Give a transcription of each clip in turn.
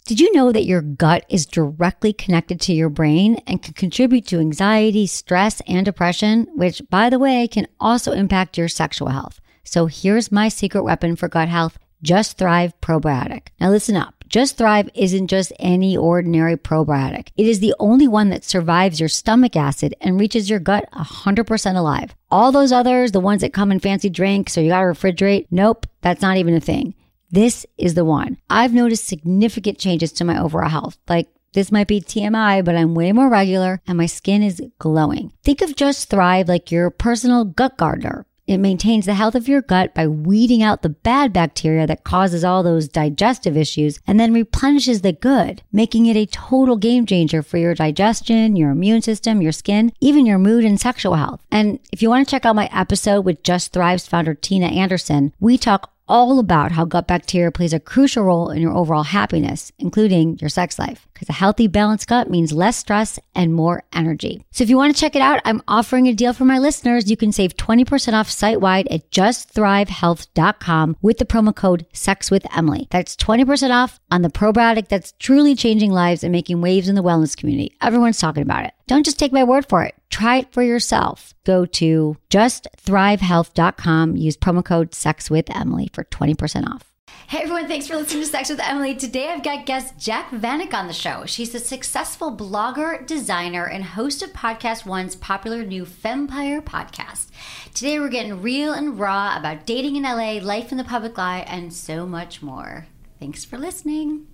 Did you know that your gut is directly connected to your brain and can contribute to anxiety, stress, and depression, which, by the way, can also impact your sexual health? So here's my secret weapon for gut health, Just Thrive Probiotic. Now listen up. Just Thrive isn't just any ordinary probiotic. It is the only one that survives your stomach acid and reaches your gut 100% alive. All those others, the ones that come in fancy drinks or you gotta refrigerate, nope, that's not even a thing. This is the one. I've noticed significant changes to my overall health. Like, this might be TMI, but I'm way more regular and my skin is glowing. Think of Just Thrive like your personal gut gardener. It maintains the health of your gut by weeding out the bad bacteria that causes all those digestive issues and then replenishes the good, making it a total game changer for your digestion, your immune system, your skin, even your mood and sexual health. And if you want to check out my episode with Just Thrive's founder, Tina Anderson, we talk all about how gut bacteria plays a crucial role in your overall happiness, including your sex life. Because a healthy, balanced gut means less stress and more energy. So if you want to check it out, I'm offering a deal for my listeners. You can save 20% off site-wide at justthrivehealth.com with the promo code SEXWithEmily. That's 20% off on the probiotic that's truly changing lives and making waves in the wellness community. Everyone's talking about it. Don't just take my word for it. Try it for yourself. Go to justthrivehealth.com. Use promo code SEXWithEmily for 20% off. Hey everyone, thanks for listening to Sex with Emily. Today I've got guest Jac Vanek on the show. She's a successful blogger, designer, and host of Podcast One's popular new Fempire podcast. Today we're getting real and raw about dating in LA, life in the public eye, and so much more. Thanks for listening.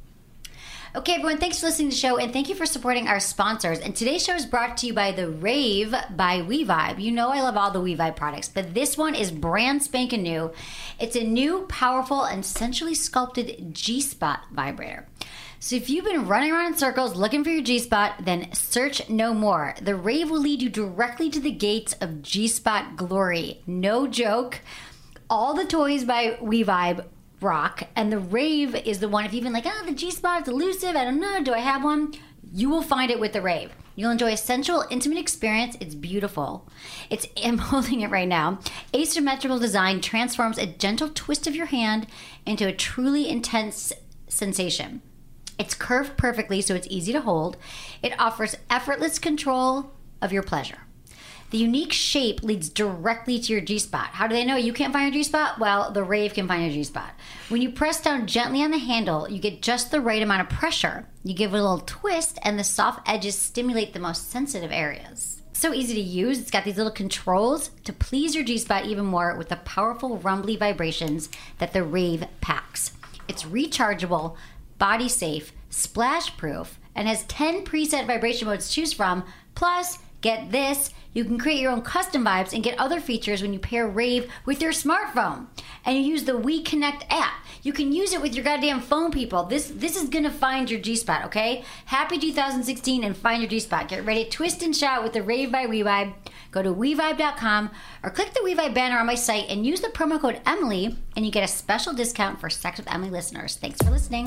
Okay, everyone, thanks for listening to the show, and thank you for supporting our sponsors. And today's show is brought to you by The Rave by WeVibe. You know I love all the WeVibe products, but this one is brand spanking new. It's a new, powerful, and sensually sculpted G-Spot vibrator. So if you've been running around in circles looking for your G-Spot, then search no more. The Rave will lead you directly to the gates of G-Spot glory. No joke. All the toys by WeVibe rock, and the Rave is the one. If you've been like, the G-Spot is elusive, I don't know, do I have one? You will find it with the Rave. You'll enjoy a sensual, intimate experience. It's beautiful. I'm holding it right now. Asymmetrical design transforms a gentle twist of your hand into a truly intense sensation. It's curved perfectly, so it's easy to hold. It offers effortless control of your pleasure. The unique shape leads directly to your G-Spot. How do they know you can't find your G-Spot? Well, the Rave can find your G-Spot. When you press down gently on the handle, you get just the right amount of pressure. You give it a little twist, and the soft edges stimulate the most sensitive areas. So easy to use. It's got these little controls to please your G-Spot even more with the powerful rumbly vibrations that the Rave packs. It's rechargeable, body safe, splash proof, and has 10 preset vibration modes to choose from. Plus, get this, you can create your own custom vibes and get other features when you pair Rave with your smartphone. And you use the WeConnect app. You can use it with your goddamn phone, people. This is gonna find your G-Spot, okay? Happy 2016 and find your G-Spot. Get ready to twist and shout with the Rave by WeVibe. Go to WeVibe.com or click the WeVibe banner on my site and use the promo code Emily and you get a special discount for Sex with Emily listeners. Thanks for listening.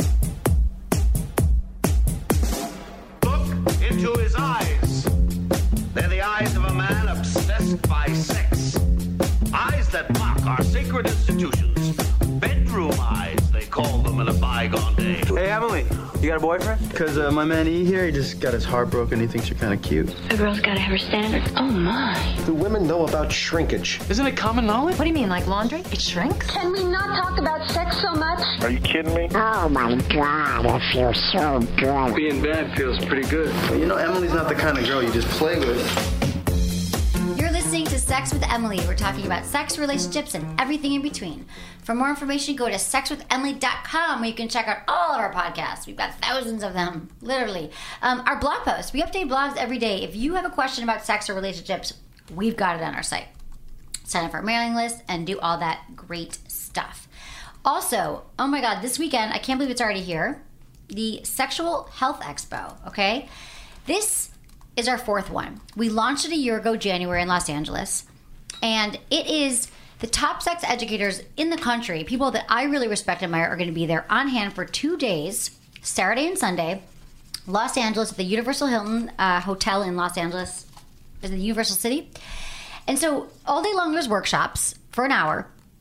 Look into his eyes. They're the eyes of a man obsessed by sex. Eyes that mock our sacred institutions. Bedroom eyes, they call them in a bygone day. Hey, Emily, you got a boyfriend? Because my man E here, he just got his heart broken. He thinks you're kind of cute. A girl's got to have her standards. Oh, my. Do women know about shrinkage? Isn't it common knowledge? What do you mean, like laundry? It shrinks? Can we not talk about sex so much? Are you kidding me? Oh my God, I feel so good. Being bad feels pretty good. Well, you know, Emily's not the kind of girl you just play with. You're listening to Sex with Emily. We're talking about sex, relationships, and everything in between. For more information, go to sexwithemily.com where you can check out all of our podcasts. We've got thousands of them, literally. Our blog posts. We update blogs every day. If you have a question about sex or relationships, we've got it on our site. Sign up for our mailing list and do all that great stuff. Also, oh my God, this weekend, I can't believe it's already here, the Sexual Health Expo, okay? This is our fourth one. We launched it a year ago, January, in Los Angeles. And it is the top sex educators in the country, people that I really respect and admire, are going to be there on hand for 2 days, Saturday and Sunday, Los Angeles at the Universal Hilton Hotel in Los Angeles, in the Universal City. And so all day long there's workshops for an hour.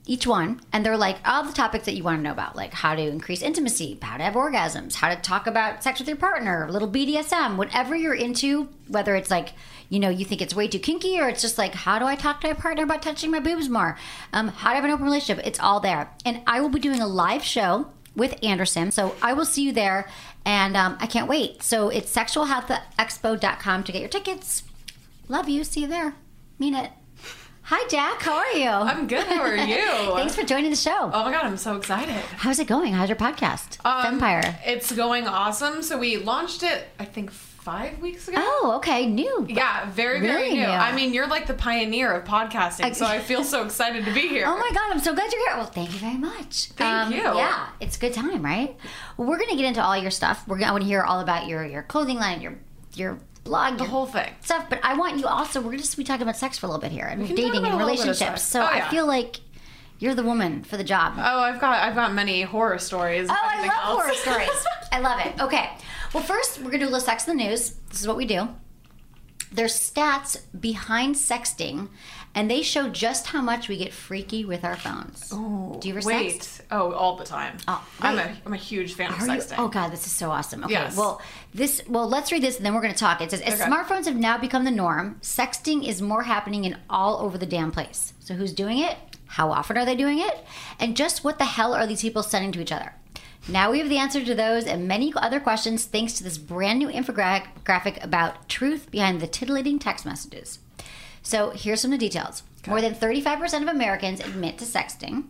each one, and they're like all the topics that you want to know about, like how to increase intimacy, how to have orgasms, how to talk about sex with your partner, a little BDSM, whatever you're into, whether it's like, you know, you think it's way too kinky, or it's just like, how do I talk to my partner about touching my boobs more? How to have an open relationship. It's all there. And I will be doing a live show with Anderson, so I will see you there, and I can't wait. So it's sexualhealthexpo.com to get your tickets. Love you. See you there. Mean it. Hi, Jack. How are you? I'm good. How are you? Thanks for joining the show. Oh my God, I'm so excited. How's it going? How's your podcast? Empire. It's going awesome. So we launched it, I think, 5 weeks ago. Oh, okay. New. Yeah, very, very Really new. new. I mean, you're like the pioneer of podcasting, so I feel so excited to be here. Oh my God, I'm so glad you're here. Well, thank you very much. Thank you. Yeah, it's a good time, right? Well, we're going to get into all your stuff. I want to hear all about your clothing line, your blog, The whole thing. stuff. But I want you also, we're just be talking about sex for a little bit here, and can talk dating about and a little bit of relationships. sex. So Oh, yeah. I feel like you're the woman for the job. Oh, I've got many horror stories. Oh, I Anything love else? horror stories. I love it. Okay. Well, first, we're going to do a little sex in the news. This is what we do. There's stats behind sexting, and they show just how much we get freaky with our phones. Oh, Do you ever wait. sext? Oh, all the time. Oh, I'm wait. a huge fan of Are you? sexting. Oh God, this is so awesome. Okay, Yes. well, let's read this and then we're going to talk. It says, as Okay. smartphones have now become the norm, sexting is more happening in all over the damn place. So who's doing it? How often are they doing it? And just what the hell are these people sending to each other? Now we have the answer to those and many other questions thanks to this brand new infographic about truth behind the titillating text messages. So here's some of the details. More than 35% of Americans admit to sexting.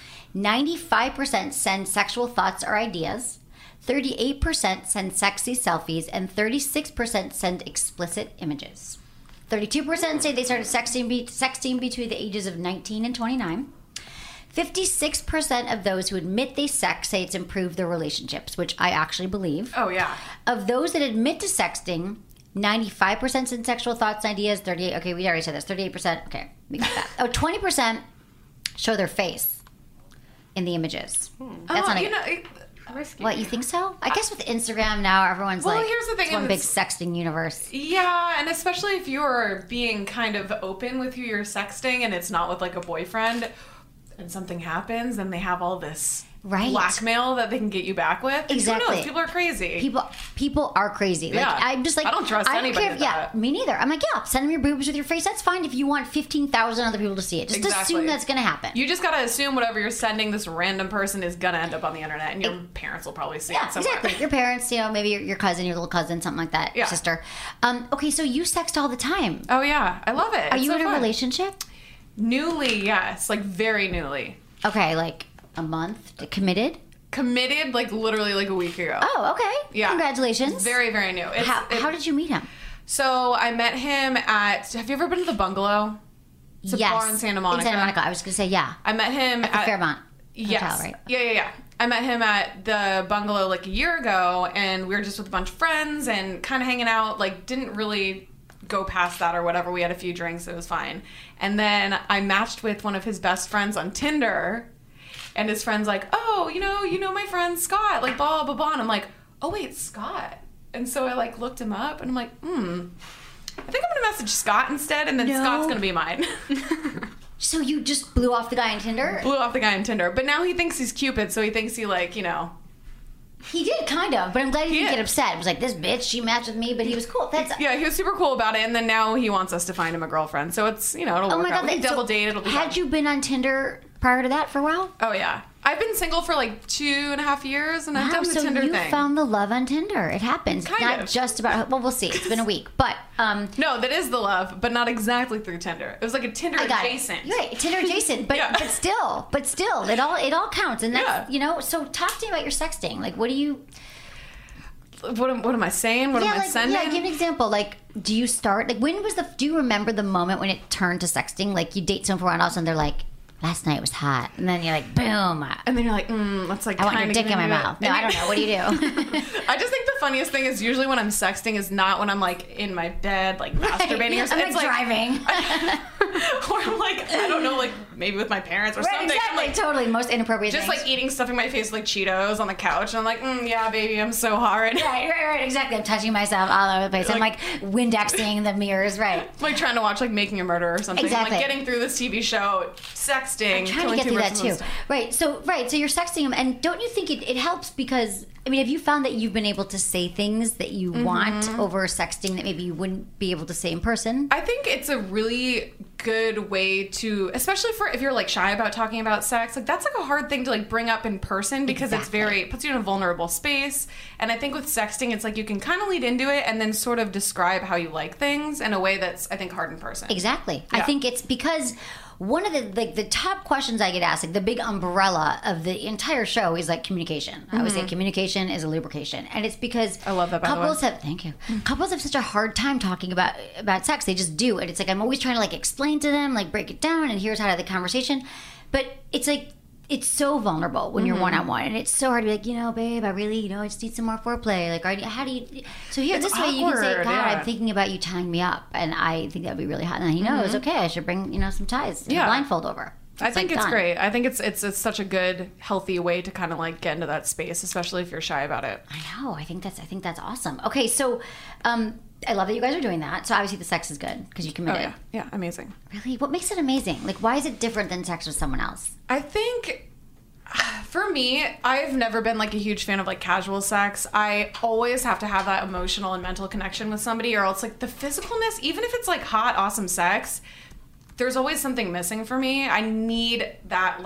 95% send sexual thoughts or ideas. 38% send sexy selfies. And 36% send explicit images. 32% say they started sexting between the ages of 19 and 29. 56% of those who admit they sex say it's improved their relationships, which I actually believe. Oh, yeah. Of those that admit to sexting, 95% send sexual thoughts and ideas. 38. Okay, we already said this. 38%. Okay, we got that. Oh, 20% show their face in the images. That's not risky. What, you think so? I guess with Instagram now, everyone's Well, like, here's the thing, it's one and big it's- sexting universe. Yeah, and especially if you're being kind of open with who you're sexting and it's not with like a boyfriend and something happens and they have all this Right. blackmail that they can get you back with. And Exactly. Who knows? People are crazy. People are crazy. Like, Yeah. I'm just like, I don't trust anybody care. with Yeah, that. me neither. I'm like, yeah, send them your boobs with your face. That's fine if you want 15,000 other people to see it. Just Exactly. assume that's going to happen. You just gotta assume whatever you're sending this random person is gonna end up on the internet, and your parents will probably see Yeah, it somewhere. exactly. Your parents, maybe your cousin, your little cousin, something like that, Yeah. sister. Okay, so you sext all the time. Oh yeah, I love it. Are It's you so in a fun. relationship? Newly, yes, like very newly. Okay, like a month? Committed? Committed, like literally like a week ago. Oh, okay. Yeah. Congratulations. Very, very new. How did you meet him? So I met him at. Have you ever been to the Bungalow? It's a yes. bar in Santa Monica. In Santa Monica. I was going to say, yeah. I met him At the Fairmont Yes. Hotel, right? Yeah. I met him at the Bungalow like a year ago, and we were just with a bunch of friends and kind of hanging out. Like, didn't really go past that or whatever. We had a few drinks. It was fine. And then I matched with one of his best friends on Tinder, and his friend's like, "Oh, you know my friend Scott, like blah blah blah." And I'm like, "Oh wait, Scott." And so I like looked him up, and I'm like, I think I'm gonna message Scott instead, and then No. Scott's gonna be mine. So you just blew off the guy on Tinder? Blew off the guy on Tinder, but now he thinks he's Cupid, so he thinks he He did, kind of, but I'm glad he didn't did. get upset. It was like, this bitch, she matched with me, but he was cool. That's Yeah, he was super cool about it, and then now he wants us to find him a girlfriend. So it's, it'll Oh work my out. God. We can so double date, it'll be Had fun. you been on Tinder prior to that for a while? Oh, yeah. I've been single for like 2.5 years, and I've done the so Tinder you thing. found the love on Tinder. It happens. Kind Not of. just about, well, we'll see. It's been a week. But, No, that is the love, but not exactly through Tinder. It was like a Tinder I got adjacent. it. You're right, Tinder adjacent, but Yeah. but still, it all counts, and that's Yeah. So talk to me about your sexting. Like, what do you? What am I saying? What am I sending? Yeah, give an example. Like, do you start? Like, when was do you remember the moment when it turned to sexting? Like, you date someone for a while, and all of a sudden they're like, "Last night was hot," and then you're like, "Boom." And then you're like, that's like I want your kinda dick in giving my me mouth. that- No, and I don't know. What do you do? I just think the funniest thing is usually when I'm sexting is not when I'm like in my bed, like masturbating or something. I'm It's like driving. or like, I don't know, like maybe with my parents or Right, something. exactly. Like, Totally. Most inappropriate just things. like eating stuff in my face like Cheetos on the couch. And I'm like, yeah, baby, I'm so hard. Right, exactly. I'm touching myself all over the place. I'm like Windexing the mirrors, right. Like trying to watch like Making a Murderer or something. Exactly. Like getting through this TV show, sexting, I'm trying to killing get two through that persons. too. Right, so you're sexting them, and don't you think it helps because, I mean, have you found that you've been able to say things that you want over sexting that maybe you wouldn't be able to say in person? I think it's a really good way to, especially for if you're like shy about talking about sex, like that's like a hard thing to like bring up in person because it puts you in a vulnerable space. And I think with sexting, it's like you can kind of lead into it and then sort of describe how you like things in a way that's, I think, hard in person. Exactly. Yeah. I think it's because one of the top questions I get asked, like the big umbrella of the entire show is like communication. I always say communication is a lubrication. And it's because I love that, by the way. thank you. Couples have such a hard time talking about sex. They just do. And it's like I'm always trying to like explain to them, like break it down, and here's how to have the conversation. But it's like it's so vulnerable when you're one-on-one, and it's so hard to be like, you know, babe, I really, you know, I just need some more foreplay. Like, how do you? So here, It's this way, you can say, awkward, God, yeah. I'm thinking about you tying me up, and I think that'd be really hot. And he knows, okay, I should bring, you know, some ties, and a Yeah. blindfold over. I think like it's done. great. I think it's such a good, healthy way to kind of like get into that space, especially if you're shy about it. I know. I think that's awesome. Okay, so I love that you guys are doing that. So obviously the sex is good because you Oh committed. yeah, yeah, amazing. Really, what makes it amazing? Like, why is it different than sex with someone else? I think for me, I've never been like a huge fan of like casual sex. I always have to have that emotional and mental connection with somebody, or else like the physicalness, even if it's like hot, awesome sex, there's always something missing for me. I need that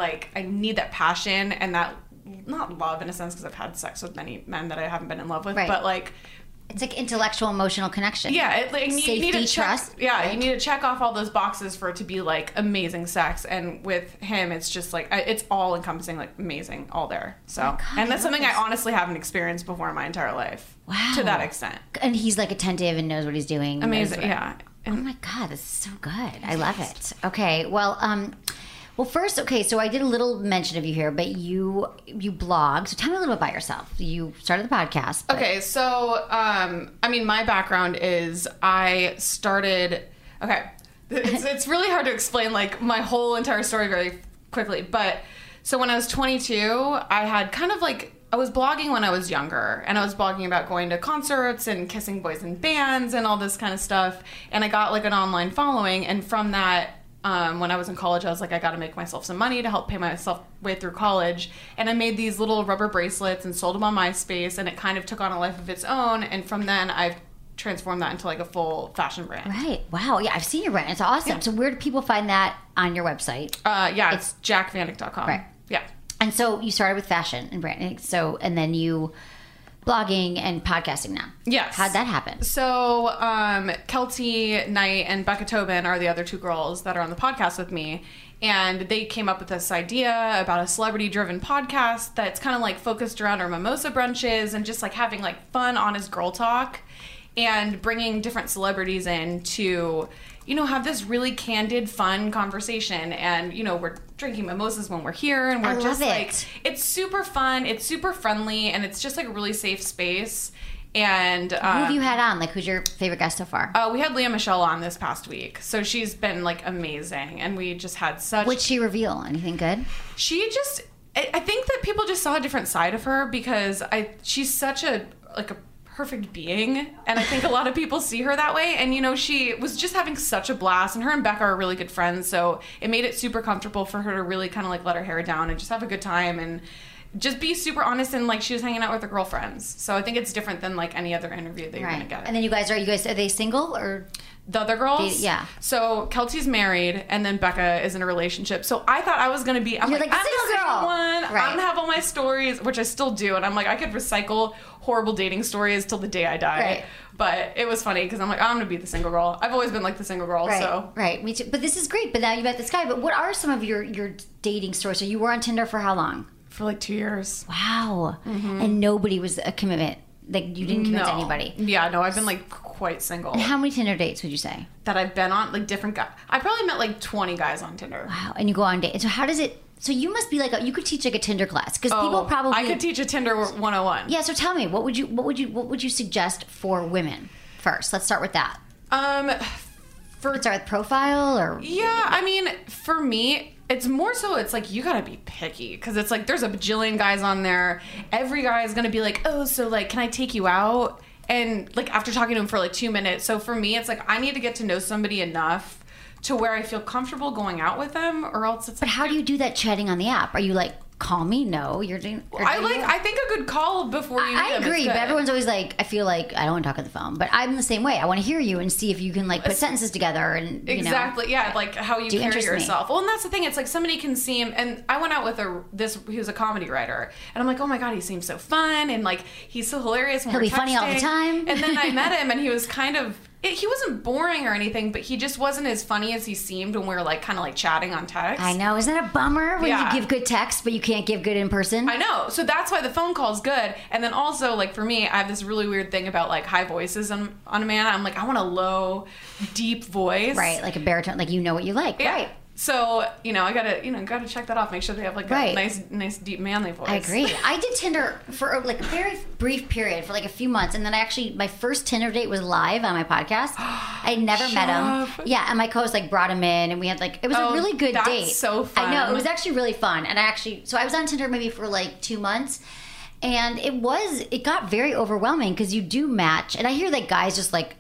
passion and that, not love in a sense, because I've had sex with many men that I haven't been in love with, Right. but like, It's like intellectual, emotional connection. yeah, you need to Safety, check, trust, yeah, right? you need to check off all those boxes for it to be like amazing sex. And with him, it's just like it's all encompassing, like amazing, all there. So, Oh my God, and that's I love something this. I honestly haven't experienced before in my entire life. Wow. To that extent, And he's like attentive and knows what he's doing. amazing, knows what- yeah. Oh my God, this is so good. I love it. Okay, well, first, okay, so I did a little mention of you here, but you blog. So tell me a little bit about yourself. You started the podcast. but- Okay, so I mean, my background is I started. Okay, it's really hard to explain like my whole entire story very quickly. But so when I was 22, I had kind of like I was blogging when I was younger, and I was blogging about going to concerts and kissing boys in bands and all this kind of stuff. And I got like an online following, and from that. When I was in college, I was like, I got to make myself some money to help pay myself way through college. And I made these little rubber bracelets and sold them on MySpace, and it kind of took on a life of its own. And from then, I've transformed that into like a full fashion brand. Right. Wow. Yeah, I've seen your brand. It's awesome. Yeah. So where do people find that on your website? Yeah, it's jackvandick.com. Right. Yeah. And so you started with fashion and branding. So, and then you blogging and podcasting now. Yes. How'd that happen? So, Kelty Knight and Becca Tobin are the other two girls that are on the podcast with me. And they came up with this idea about a celebrity-driven podcast that's kind of like focused around our mimosa brunches and just like having like fun, honest girl talk and bringing different celebrities in to, you know, have this really candid, fun conversation. And, you know, we're drinking mimosas when we're here, and I we're just love it. like, it's super fun, it's super friendly, and it's just like a really safe space. And Who have you had on? Like, who's your favorite guest so far? we had Leah Michelle on this past week, so she's been like amazing, and we just had such. What'd she reveal? Anything good? She just, I think that people just saw a different side of her because she's such a perfect being, and I think a lot of people see her that way. And you know, she was just having such a blast, and her and Becca are really good friends, so it made it super comfortable for her to really kind of like let her hair down and just have a good time and just be super honest. And like, she was hanging out with her girlfriends, so I think it's different than like any other interview that you're gonna get. And then you guys are they single or? The other girls? Yeah. So Kelty's married, and then Becca is in a relationship. So I thought I was going to be, I'm You're like, like, I'm single the single girl. one. Right. I'm going to have all my stories, which I still do. And I'm like, I could recycle horrible dating stories till the day I die. Right. But it was funny because I'm like, I'm going to be the single girl. I've always been like the single girl. Right, So right, me too. But this is great. But now you met this guy. But what are some of your dating stories? So you were on Tinder for how long? for like 2 years. Wow. And nobody was a commitment. Like, you didn't commit to anybody. Yeah, no, I've been like quite single. And how many Tinder dates would you say? That I've been on, like different guys. I probably met like 20 guys on Tinder. Wow. And you go on dates. So how does it? So you must be like you could teach like a Tinder class because people probably. I could teach a Tinder 101. Yeah. So tell me, what would you suggest for women first? Let's start with that. It's our profile or... Yeah, I mean, for me, it's more so it's like you gotta be picky because it's like there's a bajillion guys on there. Every guy is gonna be like, oh, so like, can I take you out? And like after talking to him for like 2 minutes. So for me, it's like I need to get to know somebody enough to where I feel comfortable going out with them, or else it's. But how do you do that chatting on the app? Are you like, call me? No, you're doing. I think a good call before you. I agree, but everyone's always like, I feel like I don't want to talk on the phone, but I'm the same way. I want to hear you and see if you can like put sentences together and exactly, yeah, like how you carry yourself. Well, and that's the thing. It's like somebody can seem, and I went out with he was a comedy writer, and I'm like, oh my god, he seems so fun, and like he's so hilarious. When He'll be funny all the time. And then I met him, and he was kind of. He wasn't boring or anything, but he just wasn't as funny as he seemed when we were like kind of like chatting on text. I know. Isn't that a bummer when you give good text, but you can't give good in person? I know. So that's why the phone call is good. And then also, like for me, I have this really weird thing about like high voices on a man. I'm like, I want a low, deep voice. Right. Like a baritone. Like you know what you like. Yeah. Right. So, I gotta check that off. Make sure they have like a nice, deep, manly voice. I agree. I did Tinder for like a very brief period for like a few months. And then my first Tinder date was live on my podcast. I never met him. Yeah. And my co-host like brought him in and we had like, it was a really good date. That's so fun. I know. It was actually really fun. And so I was on Tinder maybe for like 2 months. And it got very overwhelming because you do match. And I hear that guys just like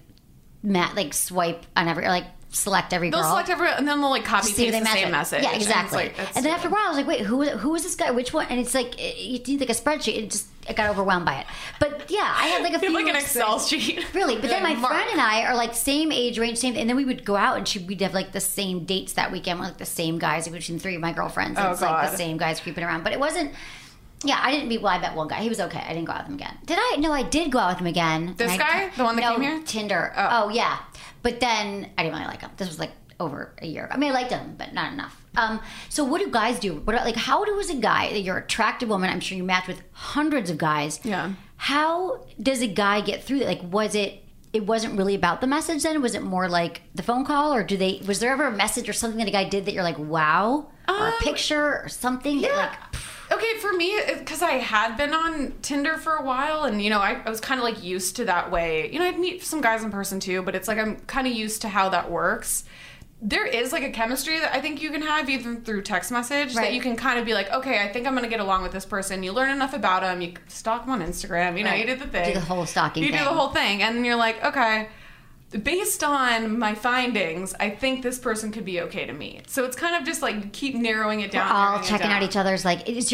swipe on select every girl. They'll select every, and then they'll like copy paste the same message. Yeah, exactly. And then after a while, I was like, wait, who is this guy? Which one? And it's like you need like a spreadsheet. I got overwhelmed by it. But yeah, I had like a few like an Excel sheet. Really, but then my friend and I are like same age range, and then we would go out and we'd have like the same dates that weekend with like the same guys between 3 of my girlfriends. And it's like the same guys creeping around, but it wasn't. Yeah, I met one guy. He was okay. I didn't go out with him again. Did I? No, I did go out with him again. This guy? The one that came here? Tinder. Oh, yeah. But then I didn't really like him. This was like over a year ago. I mean, I liked him, but not enough. So what do guys do? How does a guy, you're an attractive woman, I'm sure you match with hundreds of guys. Yeah. How does a guy get through that? Like, it wasn't really about the message then? Was it more like the phone call? Or was there ever a message or something that a guy did that you're like, wow? Or a picture or something that like... Okay, for me, because I had been on Tinder for a while, and, I was kind of, like, used to that way. I'd meet some guys in person, too, but it's, like, I'm kind of used to how that works. There is, like, a chemistry that I think you can have even through text message that you can kind of be like, okay, I think I'm going to get along with this person. You learn enough about them. You stalk them on Instagram. You did the thing. Do the whole stalking thing. You do the whole thing, and then you're like, okay... Based on my findings, I think this person could be okay to meet. So it's kind of just like keep narrowing it down. We're all checking out each other's yours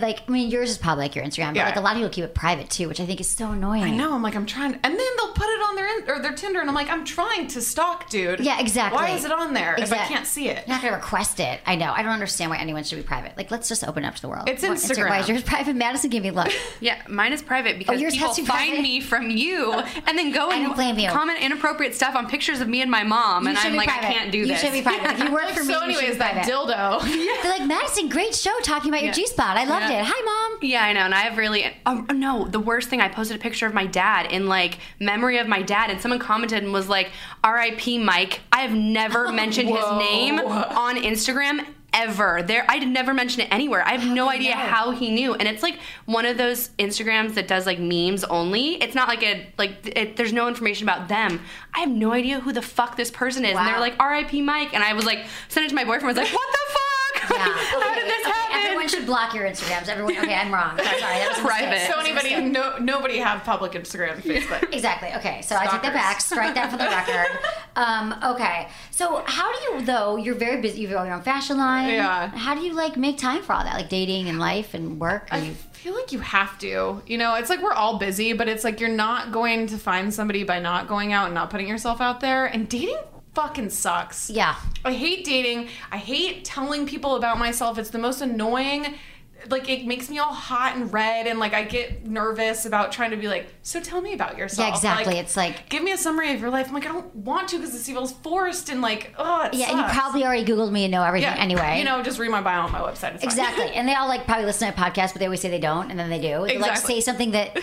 is probably like your Instagram, but like a lot of people keep it private too, which I think is so annoying. I know. I'm like, I'm trying, and then they'll put it on their Tinder, and I'm like, I'm trying to stalk, dude. Yeah, exactly. Why is it on there if I can't see it? You're not gonna request it. I know. I don't understand why anyone should be private. Like, let's just open it up to the world. It's Instagram. Why is yours private? Madison, give me a look. Yeah, mine is private because people find me from you and then go and comment inappropriate stuff on pictures of me and my mom, and I'm like, private. I can't do this. You should be private. If you work for me, so anyways, that dildo. They're like, Madison, great show talking about your G-spot. I loved it. Hi, Mom. Yeah, I know. And I have really... no, the worst thing, I posted a picture of my dad in, like, memory of my dad, and someone commented and was like, R.I.P. Mike. I have never mentioned his name on Instagram ever. I did never mention it anywhere. I have no idea how he knew. And it's like one of those Instagrams that does like memes only. It's not like there's no information about them. I have no idea who the fuck this person is. Wow. And they're like, R.I.P. Mike. And I was like, sent it to my boyfriend. I was like, what the fuck? Yeah. How did this happen? Everyone should block your Instagrams. Okay, I'm wrong. Sorry, that was private. Nobody have public Instagram and Facebook. Exactly. Okay, so I take that back. Strike that for the record. Okay, so how do you, though, you're very busy, you have your own fashion line. Yeah. How do you, like, make time for all that? Like, dating and life and work? I feel like you have to. It's like we're all busy, but it's like you're not going to find somebody by not going out and not putting yourself out there. And dating fucking sucks. Yeah. I hate dating. I hate telling people about myself. It's the most annoying. Like, it makes me all hot and red, and like I get nervous about trying to be like, so tell me about yourself. Yeah, exactly. Like, it's like, give me a summary of your life. I'm like, I don't want to because this feels forced and like, oh, it sucks. And you probably already Googled me and know everything anyway. Just read my bio on my website. It's exactly. And they all like probably listen to a podcast, but they always say they don't, and then they do. Exactly. They like say something that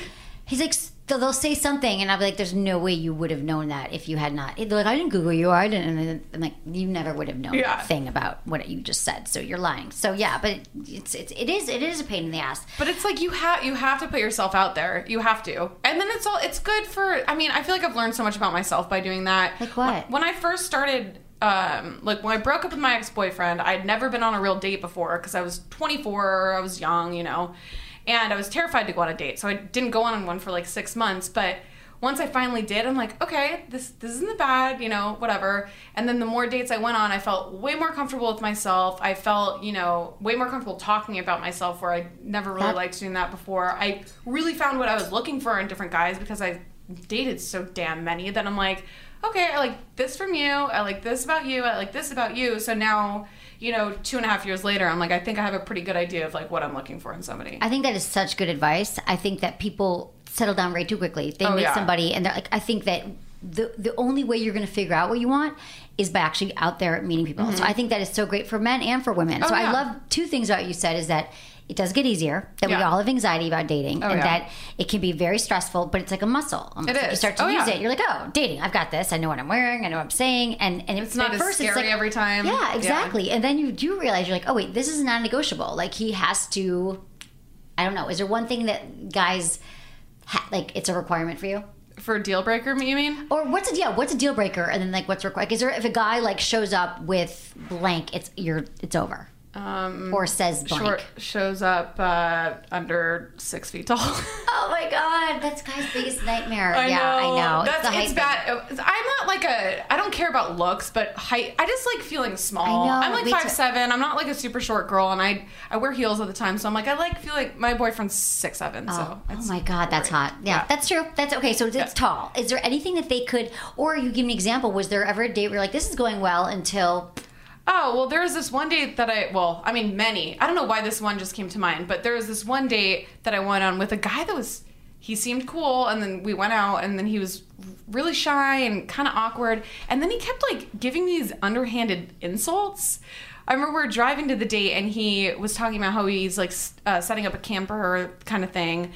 He's like, they'll say something, and I'll be like, "There's no way you would have known that if you had not." They're like, "I didn't Google you. I didn't." And I'm like, "You never would have known a thing about what you just said. So you're lying." So yeah, but it is a pain in the ass. But it's like you have to put yourself out there. You have to, and then it's good for. I mean, I feel like I've learned so much about myself by doing that. Like what? When I first started. Like when I broke up with my ex-boyfriend, I'd never been on a real date before because I was 24, I was young, you know, and I was terrified to go on a date. So I didn't go on one for like 6 months. But once I finally did, I'm like, okay, this isn't bad, you know, whatever. And then the more dates I went on, I felt way more comfortable with myself. I felt, you know, way more comfortable talking about myself where I never really liked doing that before. I really found what I was looking for in different guys because I dated so damn many that I'm like, okay, I like this from you, I like this about you, I like this about you. So now, you know, 2.5 years later, I'm like, I think I have a pretty good idea of like what I'm looking for in somebody. I think that is such good advice. I think that people settle down way too quickly. They meet somebody and they're like, I think that the only way you're going to figure out what you want is by actually out there meeting people. Mm-hmm. So I think that is so great for men and for women. So I love two things about what you said is that it does get easier, that we all have anxiety about dating, and that it can be very stressful, but it's like a muscle. It is. You start to use it, you're like, oh, dating, I've got this. I know what I'm wearing, I know what I'm saying. And it's not as scary like, every time. Yeah, exactly. Yeah. And then you do realize, you're like, oh, wait, this is non-negotiable. Like, he has to, I don't know, is there one thing that guys, like, it's a requirement for you? For a deal breaker, you mean? Or what's a deal breaker, and then, like, what's required? Is there, if a guy, like, shows up with blank, it's over? Or says blank. Shows up under 6 feet tall. Oh my god, that's guy's biggest nightmare. I know. It's bad. I'm not like I don't care about looks, but height. I just like feeling small. I'm like 5'7". I'm not like a super short girl, and I wear heels all the time. So I'm like, feel like my boyfriend's 6'7". So oh my god, that's hot. Yeah, that's true. That's okay. So it's tall. Is there anything that they could, or you give me an example? Was there ever a date where you're like, this is going well until? Oh, well, there was this one date that many. I don't know why this one just came to mind, but there was this one date that I went on with a guy that he seemed cool, and then we went out, and then he was really shy and kind of awkward, and then he kept, like, giving these underhanded insults. I remember we were driving to the date, and he was talking about how he's, like, setting up a camper kind of thing,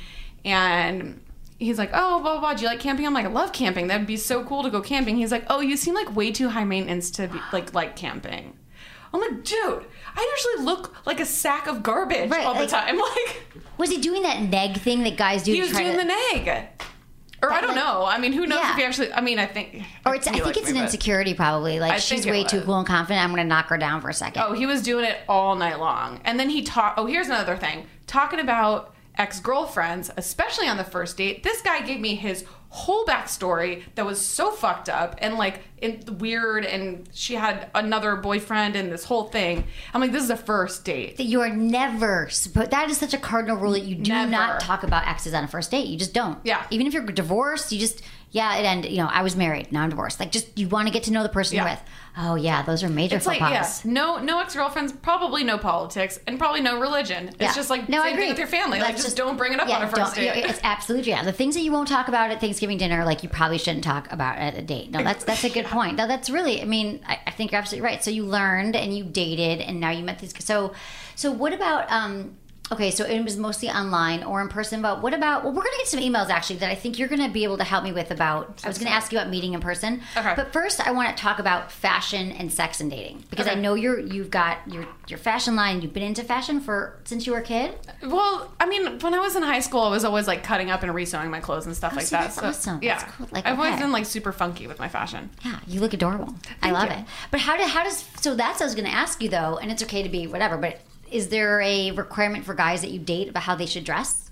and he's like, oh, blah, blah, blah, do you like camping? I'm like, I love camping. That'd be so cool to go camping. He's like, oh, you seem like way too high maintenance to be, like camping. I'm like, dude, I usually look like a sack of garbage all the time. Like, was he doing that neg thing that guys do? He was doing the neg. Or I don't know. I mean, who knows if he actually... I mean, I think... Or I think it's an insecurity, probably. Like, she's way too cool and confident. I'm going to knock her down for a second. Oh, he was doing it all night long. And then he talked... Oh, here's another thing. Talking about ex-girlfriends, especially on the first date, this guy gave me his whole backstory that was so fucked up and like weird, and she had another boyfriend and this whole thing. I'm like, this is a first date. That you are never supposed... That is such a cardinal rule that you do not talk about exes on a first date. You just don't. Yeah. Even if you're divorced, you just... Yeah, it ended. You know, I was married. Now I'm divorced. Like, just you want to get to know the person you're with. Oh yeah, those are major faux pas. No ex-girlfriends, probably no politics, and probably no religion. It's just like same thing with your family. Like, just don't bring it up on a first date. It's absolutely the things that you won't talk about at Thanksgiving dinner, like you probably shouldn't talk about at a date. No, that's a good point. No, that's really. I mean, I think you're absolutely right. So you learned and you dated, and now you met these. So what about? Okay, so it was mostly online or in person, but what about... Well, we're going to get some emails, actually, that I think you're going to be able to help me with about... I was going to ask you about meeting in person. Okay. But first, I want to talk about fashion and sex and dating. Because I know you've got your fashion line. You've been into fashion since you were a kid? Well, I mean, when I was in high school, I was always, like, cutting up and resewing my clothes and stuff like that. That's awesome. Yeah. That's cool. Like, I've always been, like, super funky with my fashion. Yeah, you look adorable. I love it. But how does... So that's what I was going to ask you, though, and it's okay to be whatever, but... Is there a requirement for guys that you date about how they should dress?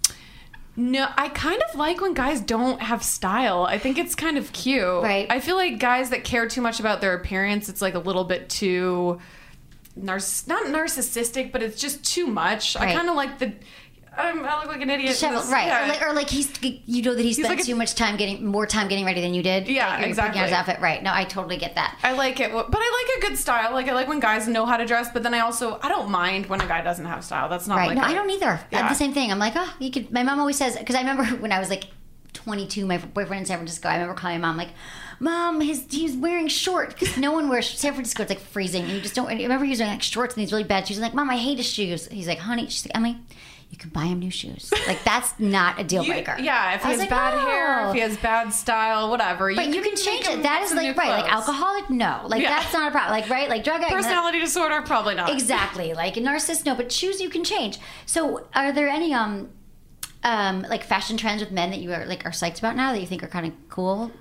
No, I kind of like when guys don't have style. I think it's kind of cute. Right. I feel like guys that care too much about their appearance, it's like a little bit too... not narcissistic, but it's just too much. Right. I kind of like the... I look like an idiot. Right. Yeah. Or like you know that he spent like too much time getting ready than you did. Yeah, like exactly. His outfit. Right. No, I totally get that. I like it, but I like a good style. Like I like when guys know how to dress, but then I don't mind when a guy doesn't have style. That's not right. Like no, I don't either. Yeah. I have the same thing. I'm like, oh, you could. My mom always says, because I remember when I was like 22, my boyfriend in San Francisco. I remember calling my mom like, Mom, he's wearing shorts, because no one wears San Francisco. It's like freezing, and you just don't. I remember he was wearing like shorts and these really bad shoes. I'm like, Mom, I hate his shoes. He's like, honey, she's like, Emily, you can buy him new shoes. Like, that's not a deal breaker. Yeah, if he I has was like, bad oh. hair, if he has bad style, whatever. But you can change it. That is like, right, like clothes. alcoholic, no. Like, that's not a problem. Like, right, like drug addict. Personality disorder, probably not. Exactly. Like a narcissist, no. But shoes you can change. So are there any like fashion trends with men that you are psyched about now that you think are kind of cool?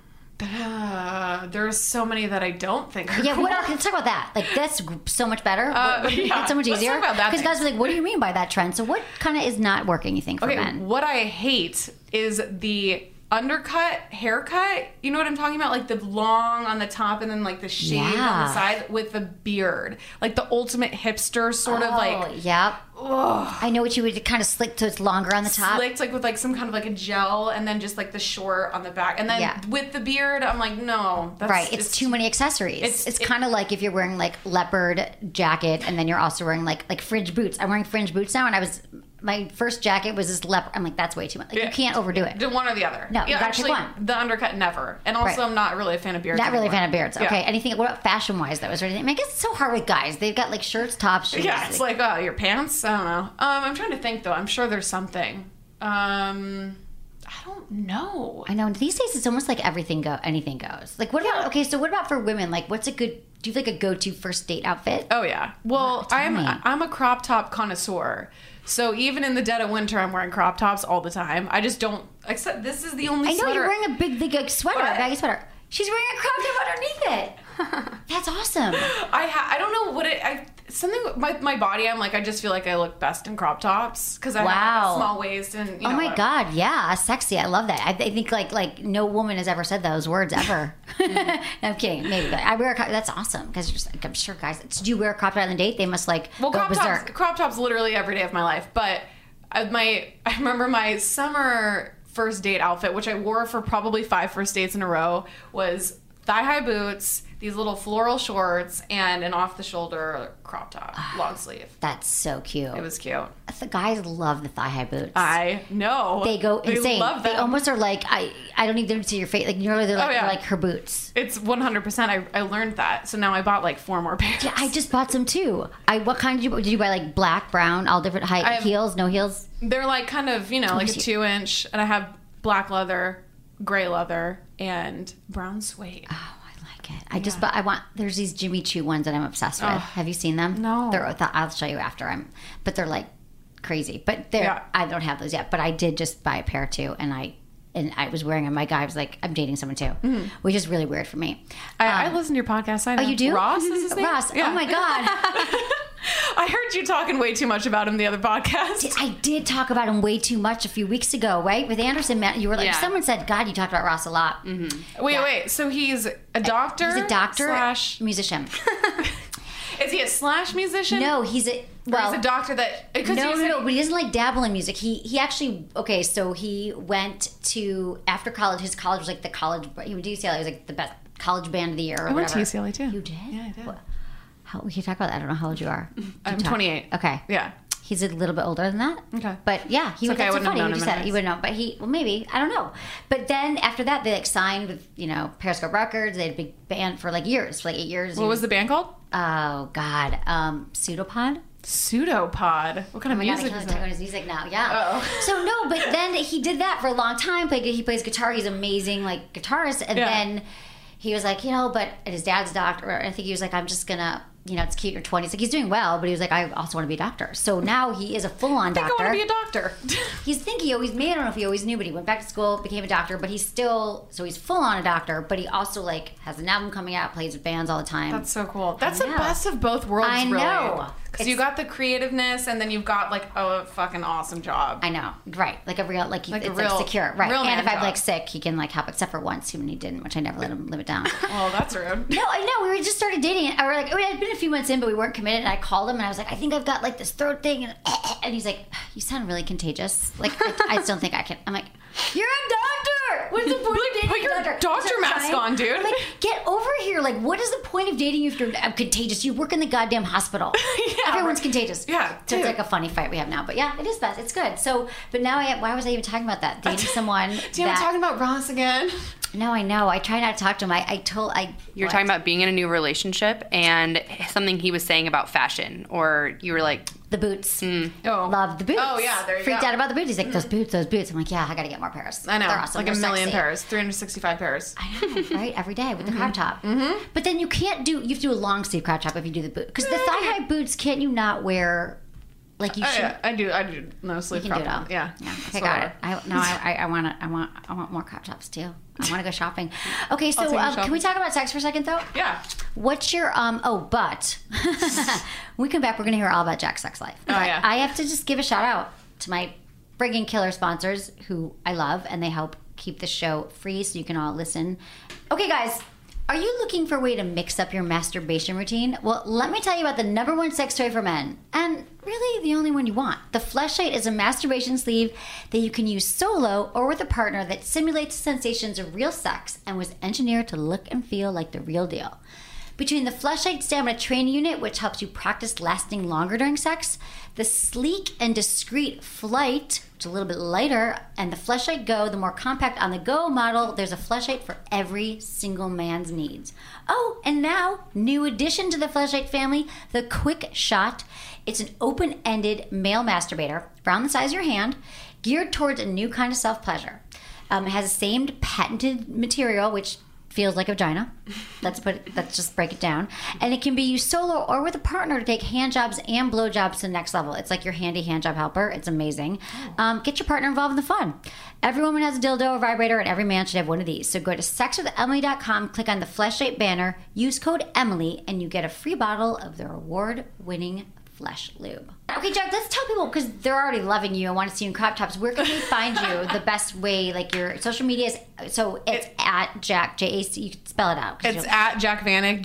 There are so many that I don't think are Yeah, cool. let's talk about that. Like, that's so much better. Yeah, It's so much let's easier. talk about that Because guys are like, what do you mean by that trend? So what kind of is not working, you think, for men? What I hate is the undercut haircut. You know what I'm talking about? Like the long on the top and then like the shave on the side with the beard. Like the ultimate hipster sort of like. Yep. I know what you would kind of slick so it's longer on the top. Slicked like with like some kind of like a gel and then just like the short on the back. And then with the beard, I'm like, no. That's right. It's too many accessories. It's kind of like if you're wearing like leopard jacket and then you're also wearing like fringe boots. I'm wearing fringe boots now and my first jacket was this leopard. I'm like, that's way too much. Like, you can't overdo it. Do one or the other. No, you gotta actually, pick one. The undercut, never. And also, I'm not really a fan of beards. Not really a fan of beards. Yeah. Okay. Anything? What about fashion-wise, though? Is there anything? I mean, I guess it's so hard with guys. They've got like shirts, tops, shoes. Yeah, it's like your pants. I don't know. I'm trying to think though. I'm sure there's something. I don't know. I know. These days, it's almost like anything goes. Like, what about? Okay, so what about for women? Like, what's a good? Do you have like a go-to first date outfit? Oh yeah. Well, tell me. I'm a crop top connoisseur. So even in the dead of winter, I'm wearing crop tops all the time. I just don't. Except this is the only. I know sweater. you're wearing a big sweater, a baggy sweater. She's wearing a crop top underneath it. That's awesome. I don't know what something with my body. I'm like, I just feel like I look best in crop tops because I have a small waist and. Oh my god, yeah, sexy. I love that. I think like no woman has ever said those words ever. No, I'm kidding, maybe. But I wear that's awesome because like, I'm sure guys. Do you wear a crop top on the date? They must like go berserk. Crop tops literally every day of my life. But I remember my summer first date outfit, which I wore for probably 5 first dates in a row, was thigh-high boots, these little floral shorts, and an off-the-shoulder crop top, long sleeve. That's so cute. It was cute. The guys love the thigh-high boots. I know. They go insane. They love them. They almost are like, I don't need them to see your face. Like, you know, they're like her boots. It's 100%. I learned that. So now I bought like 4 more pairs. Yeah, I just bought some too. What kind did you buy? Like black, brown, all different height, heels, no heels? They're like kind of, like a 2-inch, and I have black leather, gray leather, and brown suede. Oh, I just bought. There's these Jimmy Choo ones that I'm obsessed with. Have you seen them? No. I'll show you after. But they're like crazy. But I don't have those yet. But I did just buy a pair too, and I was wearing them. My guy was like, I'm dating someone too, which is really weird for me. I listen to your podcast. I know. Oh, you do? Ross is his name? Ross. Yeah. Oh my god. I heard you talking way too much about him the other podcast. I did talk about him way too much a few weeks ago, right? With Anderson, you were like, someone said, God, you talked about Ross a lot. Mm-hmm. Wait. So he's a doctor? He's a doctor / musician. Is he a / musician? No, he's a doctor that... No, but he doesn't like dabble in music. He actually... Okay, so he went to... After college, his college was like the college... He went to UCLA. It was like the best college band of the year or whatever. I went to UCLA too. You did? Yeah, I did. We can talk about that. I don't know how old you are. I'm 28. Okay. Yeah. He's a little bit older than that. Okay. But yeah, he was okay, so funny. You just said it. You would know. But maybe. I don't know. But then after that, they like signed with, Periscope Records. They had a big band for like years, for like 8 years. What was the band called? Oh, God. Pseudopod? Pseudopod. What kind of music is that? His music now, yeah. So no, but then he did that for a long time. He plays guitar. He's an amazing like guitarist. And then he was like, but his dad's a doctor. I think he was like, I'm just gonna, it's cute in your 20s. Like he's doing well, but he was like, I also want to be a doctor. So now he is a full-on doctor. I want to be a doctor. I don't know if he always knew, but he went back to school, became a doctor, but he's full-on a doctor, but he also like has an album coming out, plays with bands all the time. That's so cool. That's the best of both worlds, I know. Really. Because you got the creativeness, and then you've got like a fucking awesome job. I know, right? Like a real, it's real, like secure, right? Real and if I'm job. like sick, he can like help. Except for once when he didn't, which I never let him live it down. Oh, that's rude. No, I know. We were just started dating. Or like it had been a few months in, but we weren't committed. And I called him, and I was like, I think I've got like this throat thing, and he's like, you sound really contagious. Like I just don't think I can. I'm like, you're a doctor. What's the point of dating put your a doctor? doctor mask on, dude. I'm like, get over here. Like, what is the point of dating you if you're contagious? You work in the goddamn hospital. Everyone's contagious. Yeah, so it's like a funny fight we have now. But yeah, it is best. It's good. So, but now why was I even talking about that? Dating someone. Damn, I'm talking about Ross again. No, I know. I try not to talk to him. You're talking about being in a new relationship and something he was saying about fashion, or you were like, The boots. Oh. Love the boots. Oh, yeah, there you Freaked go. out about the boots. He's like, those boots. I'm like, yeah, I got to get more pairs. I know. They're awesome. Like They're 1 million sexy. pairs. 365 pairs. I know, right? Every day with the crop top. Mm-hmm. But then you have to do a long sleeve crop top if you do the boot. Because the thigh high boots, can't you not wear, like you should? Yeah, I do no sleeve You can crop do it all. top. Yeah. Okay, got it. I want more crop tops too. I want to go shopping. Okay, so take you can shopping. we talk about sex for a second though? Yeah. What's your but when we come back, we're gonna hear all about Jack's sex life. Oh, yeah. I have to just give a shout out to my friggin' killer sponsors who I love, and they help keep the show free so you can all listen. Okay, guys. Are you looking for a way to mix up your masturbation routine? Well, let me tell you about the #1 sex toy for men, and really the only one you want. The Fleshlight is a masturbation sleeve that you can use solo or with a partner that simulates the sensations of real sex and was engineered to look and feel like the real deal. Between the Fleshlight Stamina Training Unit, which helps you practice lasting longer during sex, the sleek and discreet Flight, which is a little bit lighter, and the Fleshlight Go, the more compact on the go model, there's a Fleshlight for every single man's needs. Oh, and now, new addition to the Fleshlight family, the Quick Shot. It's an open-ended male masturbator, around the size of your hand, geared towards a new kind of self-pleasure. It has the same patented material, which feels like a vagina. Let's just break it down. And it can be used solo or with a partner to take hand jobs and blow jobs to the next level. It's like your handy hand job helper. It's amazing. Get your partner involved in the fun. Every woman has a dildo or vibrator, and every man should have one of these. So go to sexwithemily.com, click on the Fleshlight banner, use code Emily, and you get a free bottle of their award-winning Flesh Lube. Okay, Jack, let's tell people, because they're already loving you and want to see you in crop tops, where can they find you the best way, like your social media is, so it's at Jack, J-A-C, you can spell it out. It's at Jack Vanek,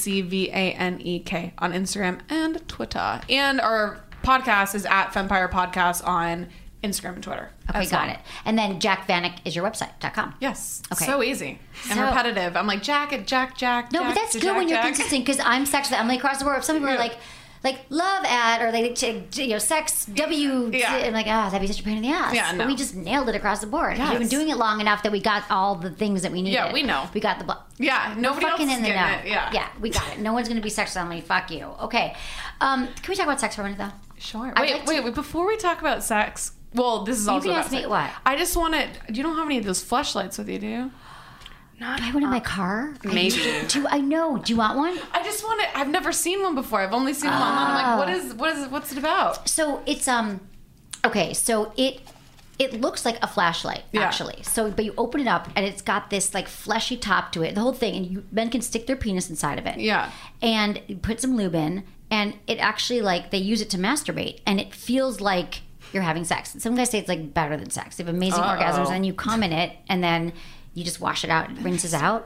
JACVANEK on Instagram and Twitter. And our podcast is at Fempire Podcast on Instagram and Twitter. Okay, got it. And then Jack Vanek is your website.com. Yes. Okay. So easy and So- repetitive. I'm like, Jack. No, Jack, but that's good when you're consistent, because I'm Sex with Emily across the board. Some people are like love at, or like, sex W. Yeah. I'm like, that'd be such a pain in the ass. Yeah, But no. we just nailed it across the board. Yes. We've been doing it long enough that we got all the things that we needed. Yeah, we know. We got the Yeah, nobody else fucking is in the getting know. it. Yeah. Yeah, we got it. No one's going to be Sex with Emily. Fuck you. Okay. Can we talk about sex for a minute, though? Sure. I'd like to- Wait. Before we talk about sex, well, this is also can about ask me sex. what? I just want to. You don't have any of those fleshlights with you, do you? Do I have one in my car? Maybe. Do I know? Do you want one? I just want to. I've never seen one before. I've only seen them online. I'm like, what's it about? So it's okay. So it looks like a flashlight, Yeah. actually. So, but you open it up and it's got this like fleshy top to it, the whole thing, and men can stick their penis inside of it. Yeah. And you put some lube in, and it actually, like, they use it to masturbate, and it feels like you're having sex. Some guys say it's like better than sex. They have amazing orgasms, and you come in it, and then you just wash it out, it rinses out,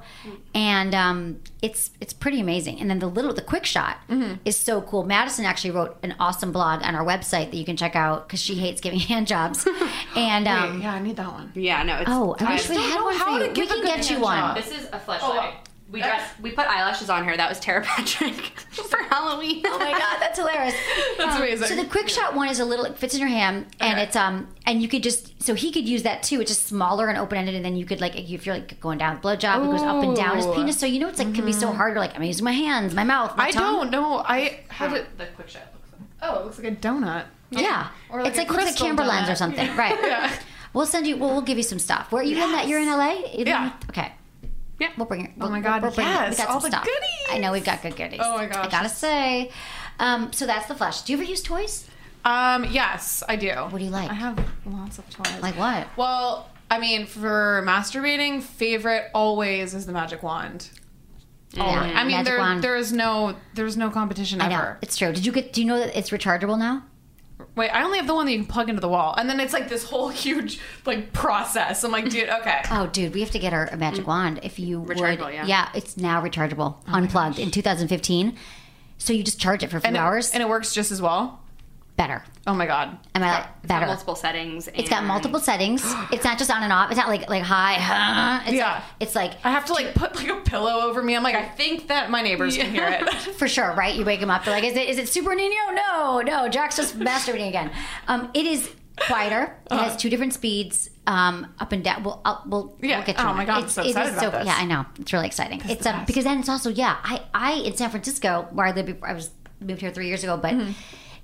and it's pretty amazing. And then the quick shot is so cool. Madison actually wrote an awesome blog on our website that you can check out, because she hates giving hand jobs. And Yeah, I need that one. Yeah, no, it's. I wish we had one how for to you. give We a can good get you hand one. job. This is a fleshlight. We put eyelashes on her. That was Tara Patrick for Halloween. Oh my god, that's hilarious. That's amazing. So the quick shot one is a little, it fits in your hand, and it's and you could just, so he could use that too. It's just smaller and open ended, and then you could, like, if you're like going down the blowjob, it goes up and down his penis. So it's like can be so hard. You're like, I'm using my hands, my mouth, my I tongue. don't know. I have it. The quick shot looks like. Oh, it looks like a donut. Yeah, Or like it's a like looks like crystal Camber Lens or donut. something, right? Yeah. We'll send you. We'll give you some stuff. Where are you in that? You're in LA. Yeah. Okay. Yeah. We'll bring it. Oh my God, we'll bring it. yes, We got all some the stuff. goodies. I know we've got good goodies. Oh my gosh. I gotta say. So that's the flesh. Do you ever use toys? Yes, I do. What do you like? I have lots of toys. Like what? Well, I mean, for masturbating, favorite always is the magic wand. Yeah, I mean, magic wand. there's no competition I know. ever. It's true. Do you know that it's rechargeable now? Wait, I only have the one that you can plug into the wall, and then it's like this whole huge like process. I'm like, dude, okay. Oh, dude, we have to get a magic wand. If you Rechargeable, would, yeah. it's now rechargeable, unplugged in 2015. So you just charge it for a few hours. and it works just as well. Better. Oh my god. Am I like It's got better? multiple settings. It's got multiple settings. It's not just on and off. It's not like high. It's Yeah. Like, it's like I have to like put like a pillow over me. I'm like, I think that my neighbors can hear it. for sure, right? You wake him up. They're like, "Is it Super Nino? No, Jack's just masturbating again." It is quieter. It has 2 different speeds, up and down. We'll get you Oh one. my God, I'm so excited about this. Yeah, I know. It's really exciting. It's because then it's also I in San Francisco where I lived before. I moved here 3 years ago, but.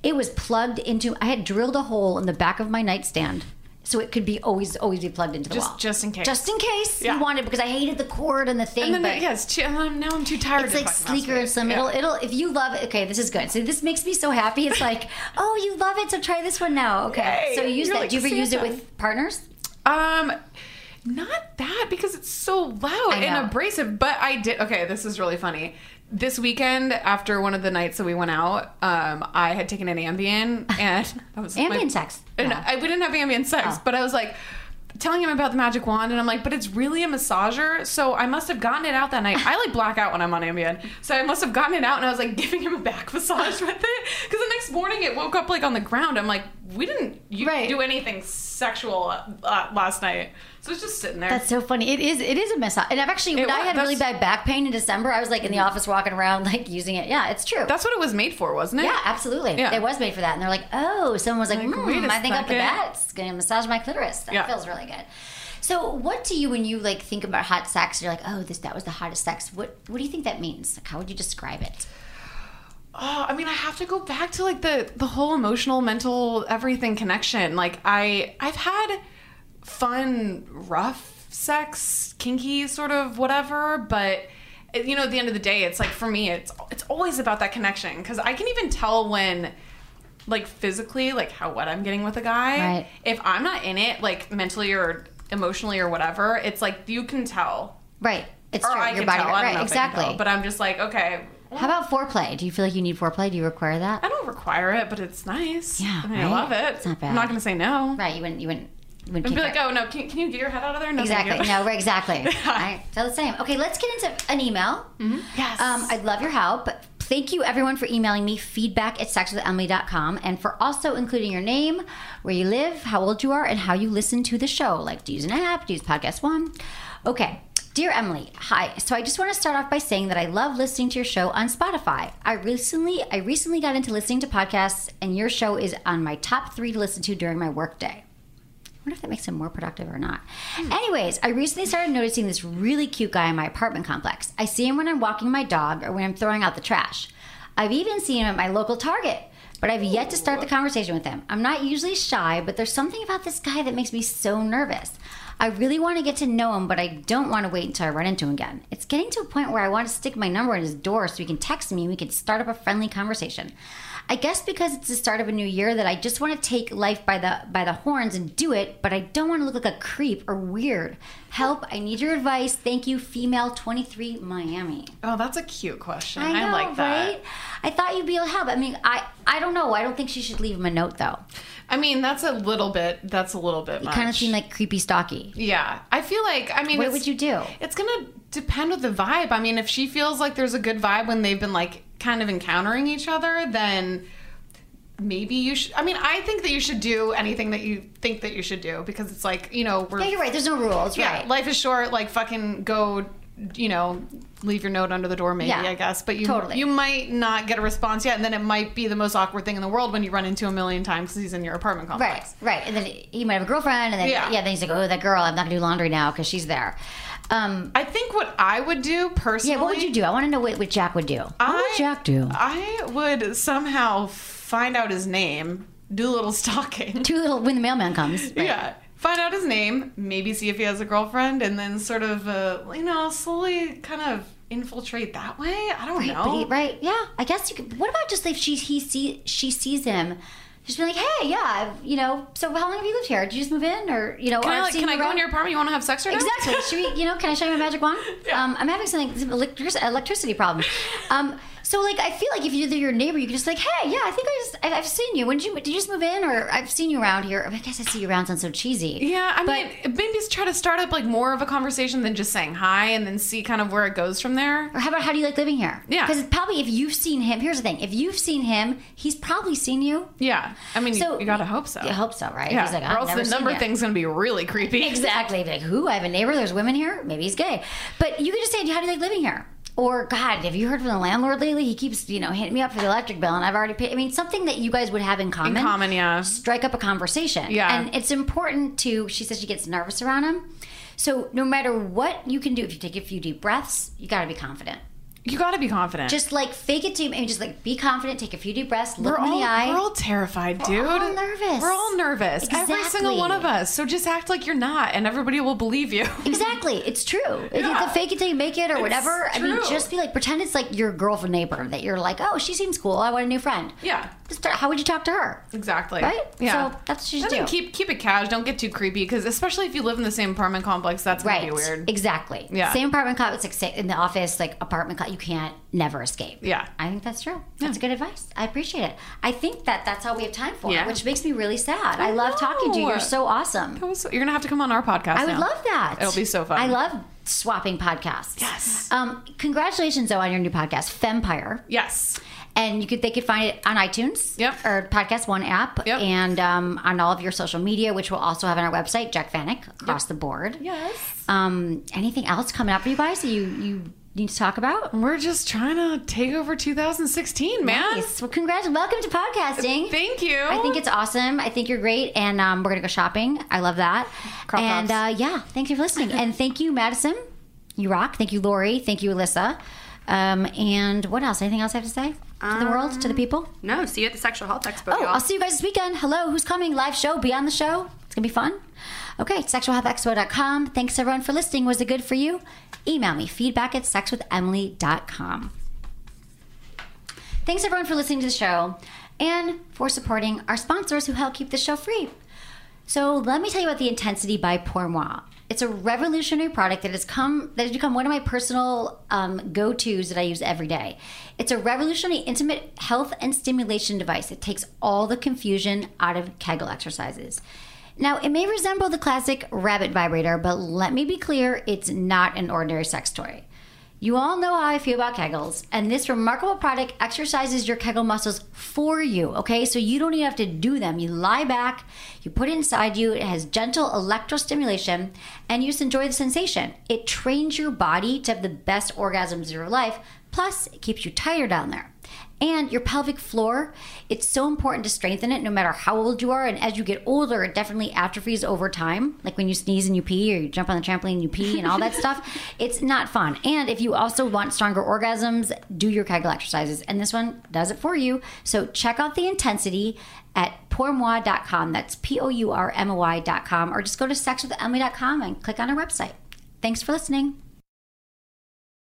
It was plugged into, I had drilled a hole in the back of my nightstand so it could be always be plugged into the wall. Just in case. Just in case Yeah. you wanted, because I hated the cord and the thing. And then, but now I'm too tired it's to like fucking sleeker and some. masturbate. It'll if you love it. Okay, this is good. So this makes me so happy. It's like, oh, you love it, so try this one now. Okay, Yay, so you use you're that. like Do you ever use it Santa. with partners? Not that, because it's so loud I know. and abrasive. But I did. Okay, this is really funny. This weekend, after one of the nights that we went out, I had taken an Ambien, and I was Ambien sex. And Yeah. we didn't have Ambien sex, Oh. but I was like telling him about the magic wand, and I'm like, but it's really a massager, so I must have gotten it out that night. I like black out when I'm on Ambien, so I must have gotten it out, and I was like giving him a back massage with it, because the next morning it woke up like on the ground. I'm like, we didn't Right. do anything sexual last night, so it's just sitting there. That's so funny. It is a massage. And I've actually, when I had really bad back pain in December, I was like in the office walking around like using it. Yeah, it's true. That's what it was made for, wasn't it? Yeah, absolutely. Yeah. It was made for that. And they're like, oh, someone was like, wait a I think up with second. that, it's going to massage my clitoris. That Yeah. feels really good. So what do you, when you like think about hot sex, you're like, oh, that was the hottest sex. What do you think that means? Like, how would you describe it? Oh, I mean, I have to go back to like the whole emotional, mental, everything connection. Like I've had fun, rough sex, kinky sort of whatever, but you know, at the end of the day, it's like for me, it's always about that connection, because I can even tell when, like physically, like how wet I'm getting with a guy. Right. If I'm not in it, like mentally or emotionally or whatever, it's like you can tell. Right. It's Or true. I Your can body, tell. I don't right? know if I can Exactly. tell, but I'm just like, okay. How about foreplay? Do you feel like you need foreplay? Do you require that? I don't require it, but it's nice. Yeah, I mean, right? I love it. It's not bad. I'm not going to say no. Right. You wouldn't I'd be like, oh, no, can you get your head out of there? No, thank Exactly. you. No, right, exactly. I feel the same. Okay, let's get into an email. Yes. I'd love your help. Thank you, everyone, for emailing me feedback@sexwithemily.com, and for also including your name, where you live, how old you are, and how you listen to the show. Like, do you use an app? Do you use Podcast One? Okay. Dear Emily, hi. So I just want to start off by saying that I love listening to your show on Spotify. I recently got into listening to podcasts, and your show is on my top 3 to listen to during my workday. I wonder if that makes him more productive or not. Anyways, I recently started noticing this really cute guy in my apartment complex. I see him when I'm walking my dog or when I'm throwing out the trash. I've even seen him at my local Target, but I've yet to start the conversation with him. I'm not usually shy, but there's something about this guy that makes me so nervous. I really want to get to know him, but I don't want to wait until I run into him again. It's getting to a point where I want to stick my number in his door so he can text me and we can start up a friendly conversation. I guess because it's the start of a new year that I just want to take life by the horns and do it, but I don't want to look like a creep or weird. Help, I need your advice. Thank you, female 23 Miami. Oh, that's a cute question. I know, like that. right? I thought you'd be able to help. I mean, I don't know. I don't think she should leave him a note, though. I mean, that's a little bit much. Kind of seemed like creepy stalky. Yeah. I feel like, I mean, What would you do? It's going to depend with the vibe. I mean, if she feels like there's a good vibe when they've been like kind of encountering each other, then maybe you should. I mean, I think that you should do anything that you think that you should do, because it's like, you know, Yeah, you're right. There's no rules, yeah, right? life is short. Like, fucking go, you know, leave your note under the door, maybe, Yeah, I guess. But totally. you might not get a response yet, and then it might be the most awkward thing in the world when you run into him a million times because he's in your apartment complex. Right. And then he might have a girlfriend, and then Yeah. then he's like, oh, that girl, I'm not gonna do laundry now because she's there. I think what I would do personally. Yeah, what would you do? I want to know what Jack would do. What would Jack do? I would somehow find out his name, do a little stalking. When the mailman comes. Right. Yeah. Find out his name, maybe see if he has a girlfriend, and then sort of, you know, slowly kind of infiltrate that way. I don't know. Right. Yeah. I guess you could. What about just if she sees him, just be like, hey, yeah, you know, so how long have you lived here? Did you just move in, or you know? Can I've I seen go you in around? your apartment? You want to have sex right now? Exactly. Should we, you know, can I show you my magic wand? Yeah. I'm having some electricity problem. So like, I feel like if you're your neighbor, you can just like, hey, yeah, I think I've seen you. Did you just move in, or I've seen you around here? I guess I see you around sounds so cheesy. Yeah, I But- mean, maybe try to start up like more of a conversation than just saying hi, and then see kind of where it goes from there. Or how about, how do you like living here? Yeah. Because probably if you've seen him, here's the thing: if you've seen him, he's probably seen you. Yeah, I mean, So you gotta hope so. You hope so, right? Yeah, He's like, or I've else never the seen number you. thing's gonna be really creepy. Exactly. Like, who? I have a neighbor. There's women here. Maybe he's gay. But you could just say, how do you like living here? Or, God, have you heard from the landlord lately? He keeps, you know, hitting me up for the electric bill, and I've already paid. I mean, something that you guys would have in common. In common, yeah. Strike up a conversation. Yeah. And it's important to, she says she gets nervous around him. So no matter what you can do, if you take a few deep breaths, you got to be confident. You got to be confident. Just like fake it and just like be confident, take a few deep breaths, look them in the eye. We're all terrified, dude. We're all nervous. We're all nervous. Exactly. Every single one of us. So just act like you're not and everybody will believe you. Exactly. It's true. Yeah. The fake it till you make it or whatever. True. I mean, just be like, pretend it's like your girlfriend neighbor that you're like, oh, she seems cool. I want a new friend. Yeah. How would you talk to her? Exactly. Right? Yeah. So that's what you should And do. then keep it cash. Don't get too creepy because especially if you live in the same apartment complex, that's going to be weird. Exactly. Yeah. Same apartment complex, like in the office, like apartment complex, you can't never escape. Yeah. I think that's true. That's good advice. I appreciate it. I think that's all we have time for, which makes me really sad. I love talking to you. You're so awesome. You're going to have to come on our podcast I would now. love that. It'll be so fun. I love swapping podcasts. Yes. Congratulations, though, on your new podcast, Fempire. Yes. And they could find it on iTunes or Podcast One app and on all of your social media, which we'll also have on our website, Jack Vanek, across the board. Yes. Anything else coming up for you guys that you need to talk about? We're just trying to take over 2016, man. Nice. Well, congrats. Welcome to podcasting. Thank you. I think it's awesome. I think you're great. And we're going to go shopping. I love that. Crop tops. Thanks for listening. And thank you, Madison. You rock. Thank you, Lori. Thank you, Alyssa. And what else? Anything else I have to say to the world, to the people? No, see you at the Sexual Health Expo. Oh, y'all. I'll see you guys this weekend. Hello, who's coming? Live show, be on the show. It's going to be fun. Okay, sexualhealthexpo.com. Thanks, everyone, for listening. Was it good for you? Email me, feedback@sexwithemily.com. Thanks, everyone, for listening to the show and for supporting our sponsors who help keep the show free. So let me tell you about the Intensity by Pour Moi. It's a revolutionary product that has become one of my personal go-tos that I use every day. It's a revolutionary intimate health and stimulation device that takes all the confusion out of Kegel exercises. Now, it may resemble the classic rabbit vibrator, but let me be clear, it's not an ordinary sex toy. You all know how I feel about Kegels, and this remarkable product exercises your Kegel muscles for you, okay? So you don't even have to do them. You lie back, you put it inside you, it has gentle electrostimulation, and you just enjoy the sensation. It trains your body to have the best orgasms of your life, plus it keeps you tighter down there. And your pelvic floor, it's so important to strengthen it no matter how old you are. And as you get older, it definitely atrophies over time. Like when you sneeze and you pee, or you jump on the trampoline and you pee and all that stuff. It's not fun. And if you also want stronger orgasms, do your Kegel exercises. And this one does it for you. So check out the Intensity at pourmoi.com. That's pourmoi.com. Or just go to sexwithemily.com and click on our website. Thanks for listening.